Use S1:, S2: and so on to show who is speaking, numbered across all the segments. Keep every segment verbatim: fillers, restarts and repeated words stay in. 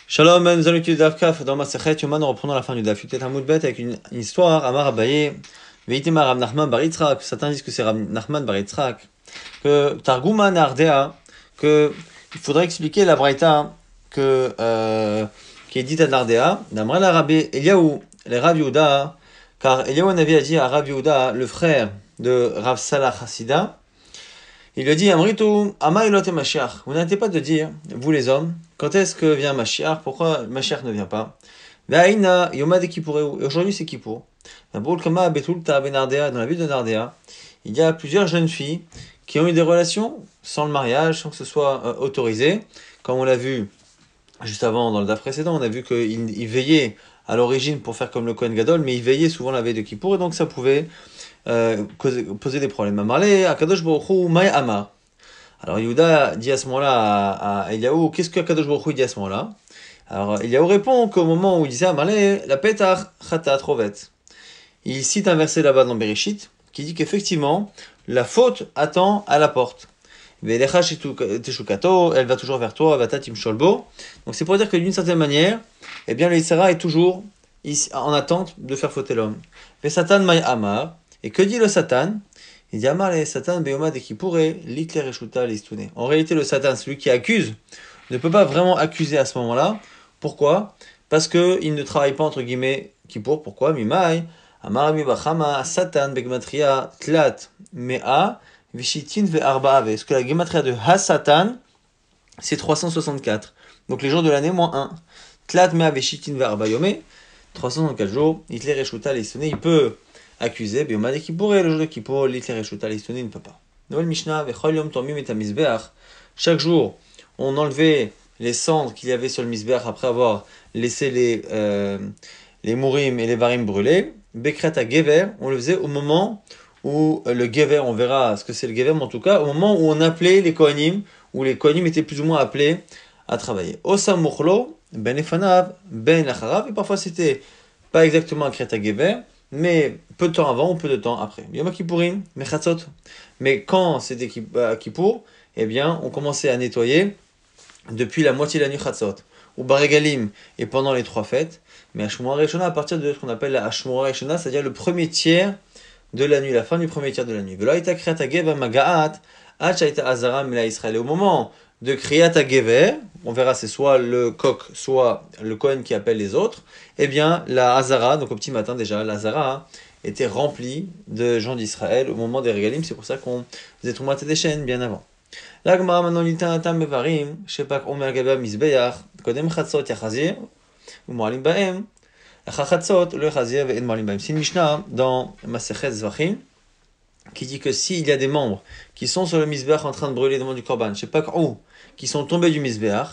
S1: Shalom, nous allons étudier Daf Kaf dans Masechet Yoma. Nous reprenons la fin du Daf Yutet Hamoud Bet avec une, une histoire. Amar Abaye, Veitima Rav Nachman bar Yitzhak. Certains disent que c'est Rav Nachman bar Yitzhak. Que Targuma Nardea, que il faudrait expliquer la Braïta que euh, qui est dite à Nardea. D'Amra la Rabbi Eliaou, les Rav Yehuda, car Eliaou Navi a dit à Rav Yehuda, le frère de Rav Salah Hassida. Il lui a dit, Amritu, Ama Elot et Mashiach. Vous n'arrêtez pas de dire, vous les hommes, quand est-ce que vient Mashiach? Pourquoi Mashiach ne vient pas? Ve'aina Yoma de Kippureu. Et aujourd'hui, c'est Kippour. Dans la ville de Nardea, il y a plusieurs jeunes filles qui ont eu des relations sans le mariage, sans que ce soit euh, autorisé. Comme on l'a vu juste avant dans le daf précédent, on a vu qu'ils ils veillaient à l'origine pour faire comme le Kohen Gadol, mais ils veillaient souvent la veille de Kippour, et donc ça pouvait Euh, causer, poser des problèmes. Amarle, Akadosh Baruch Hu, Maï Amar. Alors Yehuda dit à ce moment-là à, à Eliaou, qu'est-ce que Akadosh Baruch Hu dit à ce moment-là? Alors Eliaou répond qu'au moment où il disait Amarle, la Petach Chatat Rovet. Il cite un verset là-bas dans Bereshit qui dit qu'effectivement la faute attend à la porte. Velecha Teshukato, elle va toujours vers toi, Vatatim Sholbo. Donc c'est pour dire que d'une certaine manière, eh bien le Yitzhara est toujours en attente de faire fauter l'homme. Mais Satan Maï Amar. Et que dit le Satan? Il dit Amar le Satan Beoma de Kippour l'Hitler et Shuta l'Istouné. En réalité, le Satan, celui qui accuse, ne peut pas vraiment accuser à ce moment-là. Pourquoi? Parce qu'il ne travaille pas entre guillemets Kippour. Pourquoi? Mimai Amar mi Bachama Satan Begmatria Tlat Mea Vishitin Ve'arbaave. Parce que la gematria de Ha-Satan, c'est trois cent soixante-quatre. Donc les jours de l'année, moins un. Tlat Mea Vishitin Ve'arbayome, trois cent soixante-quatre jours. Hitler et Shuta l'Istouné, il peut accusé, Beoma de Kippour, le jour de Kippour, l'Hitler et Shuta l'Istouné ne peut pas. Noël Mishnah, Vechol Yom Tomim et Misbeach. Chaque jour, on enlevait les cendres qu'il y avait sur le Misbeach après avoir laissé les, euh, les Mourim et les Varim brûlés. Bekret à Gever, on le faisait au moment où euh, le Gever, on verra ce que c'est le Gever, mais en tout cas, au moment où on appelait les Kohanim, où les Kohanim étaient plus ou moins appelés à travailler. Osam Mukhlo, Ben Efanav, Ben Lacharav, et parfois c'était pas exactement un Kret à Gever, mais peu de temps avant ou peu de temps après. Yom Kippourim, Mechatzot. Mais quand c'était Kippour, eh bien, on commençait à nettoyer depuis la moitié de la nuit Chatzot, ou Baregalim, et pendant les trois fêtes. Mais Hashmua Reshona, à partir de ce qu'on appelle la Hashmua Reshona, c'est-à-dire le premier tiers de la nuit, la fin du premier tiers de la nuit. Veloïta Kriyat HaGever Magaat, Hachaita Azara Mila Israël. Et au moment de Kriyat HaGever, on verra c'est soit le coq, soit le Kohen qui appelle les autres, eh bien la Hazara, donc au petit matin déjà, la Hazara était remplie de gens d'Israël au moment des régalim, c'est pour ça qu'on faisait Troumat des chaînes bien avant. La Gemara maintenant l'Itan Atam Mevarim, Shepak Omer Gaba Mizbeach, Kodem Chatzot Yachazir, ou Moalim Baem, Chachatzot, le Chazir et Moalim Baem. C'est une Mishnah dans Masechet Zvachim qui dit que s'il y a des membres qui sont sur le Mizbeach en train de brûler devant du Korban, Shepak ou qui sont tombés du Mizbeach,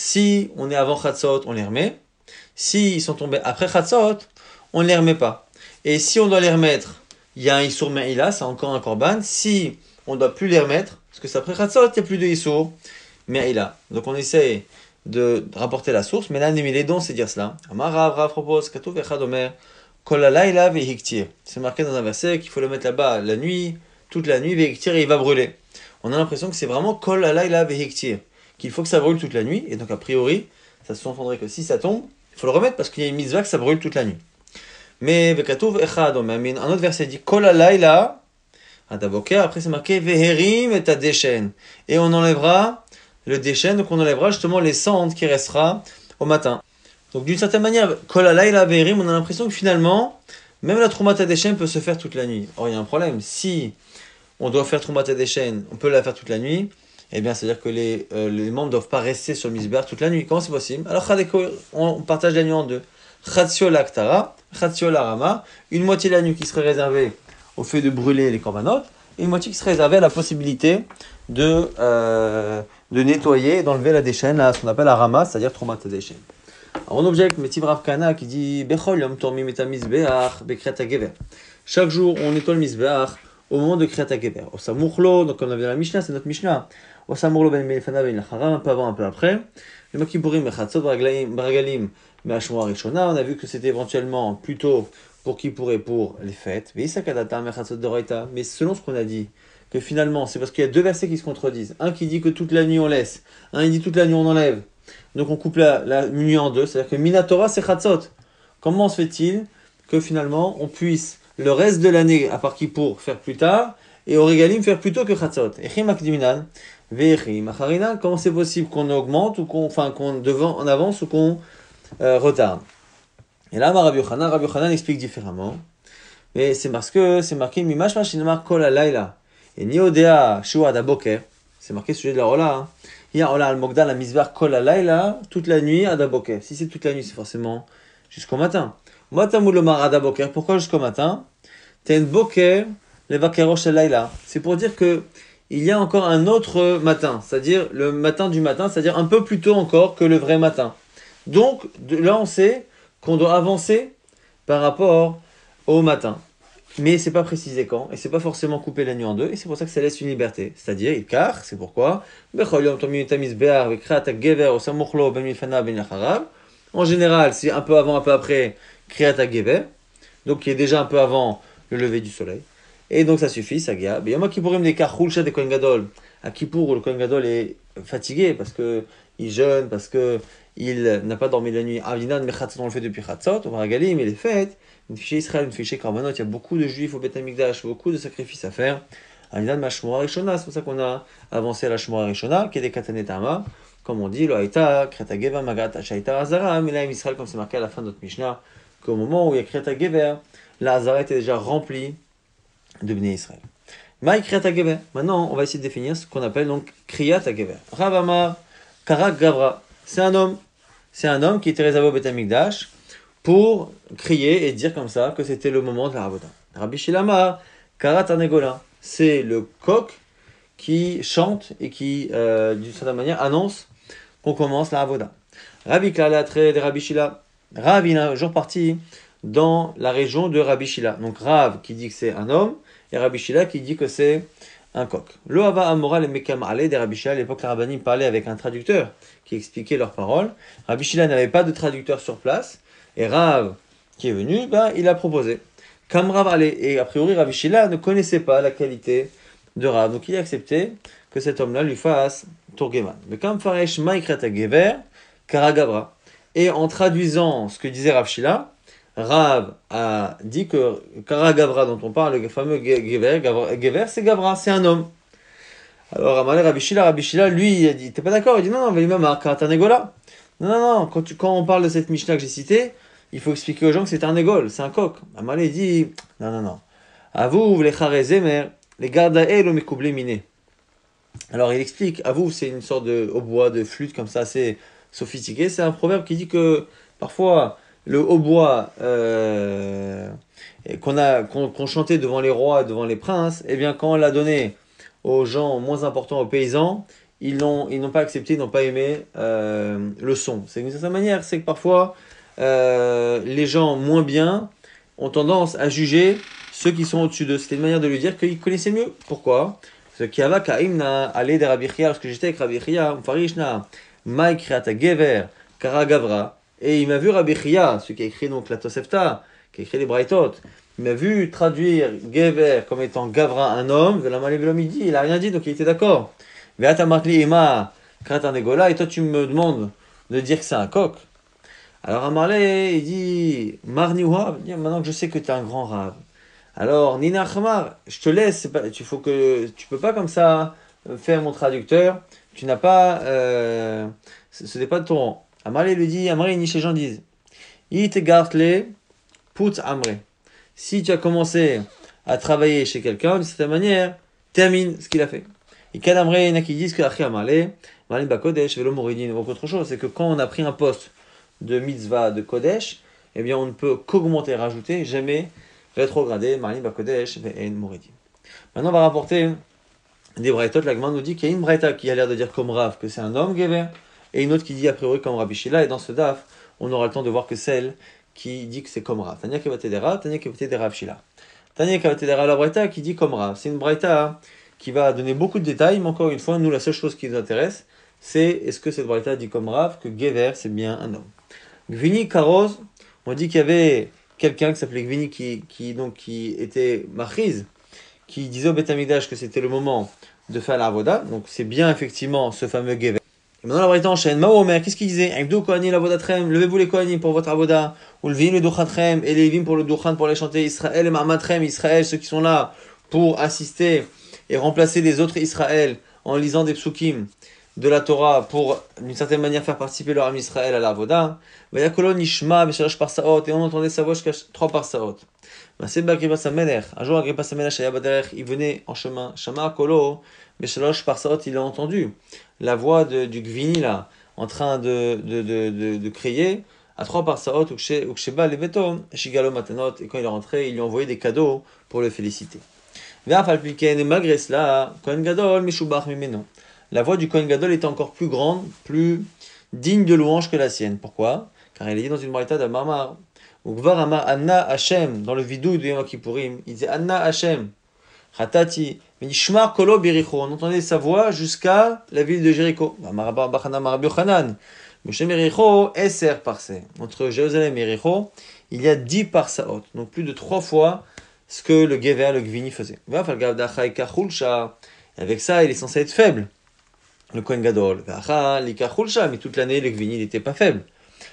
S1: si on est avant Chatzot, on les remet. S'ils sont tombés après Chatzot, on ne les remet pas. Et si on doit les remettre, il y a un Issour Me'ila, c'est encore un Korban. Si on ne doit plus les remettre, parce que c'est après Chatzot, il n'y a plus de Issour Me'ila. Donc on essaie de rapporter la source, mais là, les dons, c'est dire cela. Amar Rav, Rav propose, Katuv Echad Omer, Kol Halayla Ve'hiktir. C'est marqué dans un verset qu'il faut le mettre là-bas la nuit, toute la nuit, Ve'hiktir, et il va brûler. On a l'impression que c'est vraiment Kol Halayla Ve'hiktir, qu'il faut que ça brûle toute la nuit, et donc a priori, ça se sous-entendrait que si ça tombe, il faut le remettre parce qu'il y a une mitzvah que ça brûle toute la nuit. Mais Vekatouv Echad, un autre verset dit Kol Halayla Adaboker, après c'est marqué Veherim et Adeshen, et on enlèvera le déchen, donc on enlèvera justement les cendres qui restera au matin. Donc d'une certaine manière, Kol Halayla Veherim, on a l'impression que finalement, même la Troumat Adeshen peut se faire toute la nuit. Or il y a un problème, si on doit faire Troumat Adeshen, on peut la faire toute la nuit. Eh bien, c'est-à-dire que les, euh, les membres ne doivent pas rester sur le Mizbeach toute la nuit. Comment c'est possible? Alors, on partage la nuit en deux. Chatzio l'Aktara, Chatzio l'Arama, une moitié de la nuit qui serait réservée au fait de brûler les korbanot, et une moitié qui serait réservée à la possibilité de, euh, de nettoyer, d'enlever la déchaîne, là, ce qu'on appelle Arama, c'est-à-dire Troumat déchaîne. Alors, on objecte, Metiv Rav Kana qui dit Bechol Yom Tormim et Mizbeach, Bekret HaGever. Chaque jour, on nettoie le Mizbeach au moment de Kriyat HaGever. Osa Mukhlo, donc comme on avait dans la Mishnah, c'est notre Mishnah. Osa Mukhlo ben Melefana ben Lachara, un peu avant, un peu après. Le Makibourim, Mechatzot, Baragalim, Me'ashmua Rishona, on a vu que c'était éventuellement plutôt pour qui pourrait pour les fêtes. Mais selon ce qu'on a dit, que finalement, c'est parce qu'il y a deux versets qui se contredisent. Un qui dit que toute la nuit on laisse, un qui dit toute la nuit on enlève. Donc on coupe la, la nuit en deux, c'est-à-dire que Minatora c'est Chatzot. Comment se fait-il que finalement on puisse le reste de l'année, à part Kippour, faire plus tard, et au Régalim faire plus tôt que Chatzot? Echim Akdiminan, Ve'echim Acharinan, comment c'est possible qu'on augmente, ou qu'on, enfin, qu'on devant, en avance ou qu'on euh, retarde? Et là, Rabbi Yochanan, Rabbi Yochanan explique différemment. Mais c'est parce que c'est marqué Mimash Mashinamar Kol Alayla. Et Niodea Shua Daboker, c'est marqué sujet de la Rola. Hein. Il y a Ola al-Mogdal, la Mizbar Kol Alayla, toute la nuit à Daboker. Si c'est toute la nuit, c'est forcément jusqu'au matin. Matamulomar Adaboker, pourquoi jusqu'au matin? Ten Boker, le Vakerosh Alayla. C'est pour dire que il y a encore un autre matin, c'est-à-dire le matin du matin, c'est-à-dire un peu plus tôt encore que le vrai matin. Donc de, là, on sait qu'on doit avancer par rapport au matin. Mais c'est pas précisé quand, et c'est pas forcément couper la nuit en deux, et c'est pour ça que ça laisse une liberté. C'est-à-dire, car, c'est pourquoi, en général, c'est un peu avant, un peu après, Kriyat HaGever, donc qui est déjà un peu avant le lever du soleil. Et donc ça suffit, ça guia. Mais Yom Kippourim des Karchulcha des Kohen Gadol, à Kippour où le Kohen Gadol est fatigué parce que il jeûne, parce que il n'a pas dormi la nuit. Avinan Mechatzot, on le fait depuis Chatzot, au Maragalim, il est fait. Une fichier Israël, une fichier Korbanot, il y a beaucoup de juifs au Beth Amikdash, beaucoup de sacrifices à faire. Avinan Mashmora Rishona, c'est pour ça qu'on a avancé à la Shmora Rishona, qui est des Katanetama, comme on dit, lo Haïta, Kriyat HaGever, Magat Shaita Azara, mais là, Israël, comme c'est marqué à la fin de notre Mishnah, qu'au moment où il y a Kriyat HaGever, la Azara était déjà remplie de Bnei Israël. Maï Kriyat HaGever. Maintenant, on va essayer de définir ce qu'on appelle donc Kriyat HaGever. Rav Amar, Karak Gavra. C'est un homme. C'est un homme qui était réservé au Beth Amikdash pour crier et dire comme ça que c'était le moment de la Ravoda. Rabbi Shilama, Karat Arnegola. C'est le coq qui chante et qui, euh, d'une certaine manière, annonce qu'on commence la Ravoda. Rabbi Klala, de Rabbi Shila. Rav, il est un jour parti dans la région de Rabbi Shila. Donc Rav qui dit que c'est un homme, et Rabbi Shila qui dit que c'est un coq. Lo hava amoral et mekam ale de Rabbi Shila. À l'époque, les rabbanim parlaient avec un traducteur qui expliquait leurs paroles. Rabbi Shila n'avait pas de traducteur sur place, et Rav qui est venu, ben, il a proposé. Kam Rav ale. Et a priori, Rabbi Shila ne connaissait pas la qualité de Rav, donc il a accepté que cet homme-là lui fasse Tourgeman. Le Kam faresh ma'ikrat gever karagavra. Et en traduisant ce que disait Rav Shila, Rav a dit que Kara Gavra dont on parle, le fameux Gever, Gever c'est Gavra, c'est un homme. Alors Amalé Rabbi Shila, Rabbi Shila, lui, il a dit, t'es pas d'accord? Il dit non, non, mais lui-même, Karatarnegola. Non, non, non, quand, tu, quand on parle de cette Mishnah que j'ai citée, il faut expliquer aux gens que c'est un égol, c'est un coq. Amalé dit, non, non, non. À vous, vous les Charezemer, les Gardael ou Mekoublé miné. Alors il explique, à vous, c'est une sorte de hautbois, de flûte comme ça, assez sophistiqué. C'est un proverbe qui dit que parfois, le hautbois euh, qu'on a qu'on, qu'on chantait devant les rois, devant les princes, eh bien quand on l'a donné aux gens moins importants, aux paysans, ils n'ont ils n'ont pas accepté, ils n'ont pas aimé euh, le son. C'est d'une certaine manière, c'est que parfois euh, les gens moins bien ont tendance à juger ceux qui sont au-dessus d'eux. C'était une manière de lui dire qu'ils connaissaient mieux. Pourquoi? Ce qui avait kaimna allé de Rabbi Chia, lorsque j'étais avec Rabbi Chia, Farishna, Mai Kriata Gever, Kara Gavra. Et il m'a vu Rabbi Chia, celui qui a écrit donc la Tosefta, qui a écrit les Braithot, il m'a vu traduire Gever comme étant Gavra, un homme, de la Malé midi, il a rien dit, donc il était d'accord. Veata Markli Ema, Kratan Negola, et toi tu me demandes de dire que c'est un coq. Alors Amarlé, il dit, Marniwa, maintenant que je sais que tu es un grand rave. Alors, Nina Khamar, je te laisse, pas, tu faut que, tu peux pas comme ça faire mon traducteur, tu n'as pas, euh, ce n'est pas de ton rang. Amarlé lui dit, Amarlé, ni chez gens disent, It gartle put amre. Si tu as commencé à travailler chez quelqu'un, de cette manière, termine ce qu'il a fait. Et quand Amarlé, il y en a qui disent que Achi Amarlé, Amarlé Bakodesh, Velo Moridin, ou autre chose, c'est que quand on a pris un poste de mitzvah de Kodesh, eh bien on ne peut qu'augmenter, rajouter, jamais rétrogradé, Amarlé Bakodesh, Ve'en Moridin. Maintenant on va rapporter des braïtot. La Gemara nous dit qu'il y a une braïta qui a l'air de dire comme Rav que c'est un homme, Gever, et une autre qui dit a priori comme Rabbi Shila, et dans ce daf, on aura le temps de voir que celle qui dit que c'est comme Rav. Tania Kevatedera, Tania Kevatedera Rav Shila. Tania Kevatedera la braïta qui dit comme Rav. C'est une braïta qui va donner beaucoup de détails, mais encore une fois, nous la seule chose qui nous intéresse, c'est est-ce que cette braïta dit comme Rav que Gever c'est bien un homme. Gvini Karoz, on dit qu'il y avait quelqu'un qui s'appelait Gvini qui, qui, donc, qui était machiz, qui disait au Beth Amikdash que c'était le moment de faire la avoda, donc c'est bien effectivement ce fameux Gever. Et maintenant la Braïta enchaîne. Mao Omer, qu'est-ce qu'il disait? Aïbdou Kohanim l'avodatrem, levez-vous les Kohanim pour votre avoda, ou levez le Duchatrem, et les Lévim pour le Duchan pour les chanter, Israël et Ma'amatrem, Israël, ceux qui sont là pour assister et remplacer les autres Israël en lisant des psukim de la Torah pour d'une certaine manière faire participer leur ami Israël à la avoda. Vayakolo nishma b'shalosh parsaot, et on entendait sa voix jusqu'à trois parsaot. C'est Agrippas Amelech. Un jour, Agrippas Amelech, il venait en chemin. Shama Kolo, Beshalosh Parsaot, il a entendu la voix de, du Gvini là, en train de, de, de, de, de crier à trois Parsaot, Uksheba Leveto, Shigalo Matanot, et quand il est rentré, il lui a envoyé des cadeaux pour le féliciter. Et malgré cela, Kohen Gadol, Meshubach Mimeno. La voix du Kohen Gadol était encore plus grande, plus digne de louange que la sienne. Pourquoi? Car il est dit dans une braïta d'Amar. Ukvar Amar Anna Hashem, dans le vidou de Yom Kippourim, il disait Anna Hashem, Chatati, Minishmar Kolo Biricho, on entendait sa voix jusqu'à la ville de Jéricho. Amar Bachana Mar Yochanan, Moshe Mericho, Eser Parseh. Entre Jérusalem et Jéricho, il y a dix parsaot, donc plus de trois fois ce que le Gever, le Gvini faisait. Avec ça, il est censé être faible, le Kohen Gadol. Mais toute l'année, le Gvini n'était pas faible.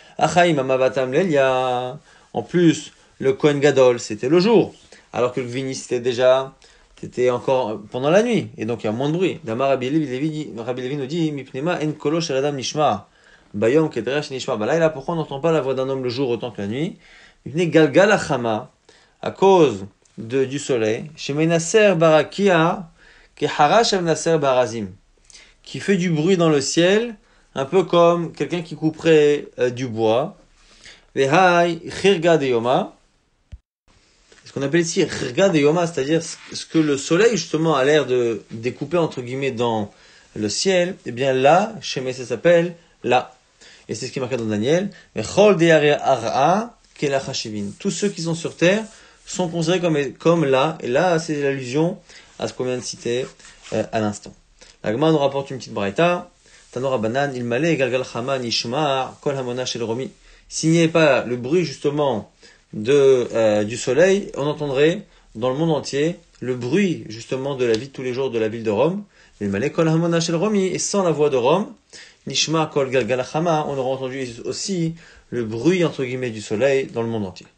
S1: En plus, le Kohen Gadol, c'était le jour, alors que le Gvini, c'était déjà, c'était encore pendant la nuit, et donc il y a moins de bruit. Damar Rabbi Levi nous dit, Mipnema en kolo sheradam nishma, bayom kedresh nishma. Là, pourquoi on n'entend pas la voix d'un homme le jour autant que la nuit? Mipne galgal achama, à cause de, du soleil, chez Menaser barakia, qui harash Menaser barazim, qui fait du bruit dans le ciel, un peu comme quelqu'un qui couperait euh, du bois. Vehai chirga de yoma, ce qu'on appelle ici chirga de yoma, c'est-à-dire ce que le soleil justement a l'air de découper entre guillemets dans le ciel. Et bien là, chez Messé s'appelle là, et c'est ce qui est marqué dans Daniel. Vechol de ara kelachashivin. Tous ceux qui sont sur terre sont considérés comme comme là, et là c'est l'allusion à ce qu'on vient de citer euh, à l'instant. La Gemara nous rapporte une petite braïta. Tanora banan il malé galgal chama nishma kol hamona shel romi. S'il n'y avait pas le bruit justement de euh, du soleil, on entendrait dans le monde entier le bruit justement de la vie de tous les jours de la ville de Rome. Il malé kol hamona shel romi, et sans la voix de Rome, nishma kol galgal chama, on aurait entendu aussi le bruit entre guillemets du soleil dans le monde entier.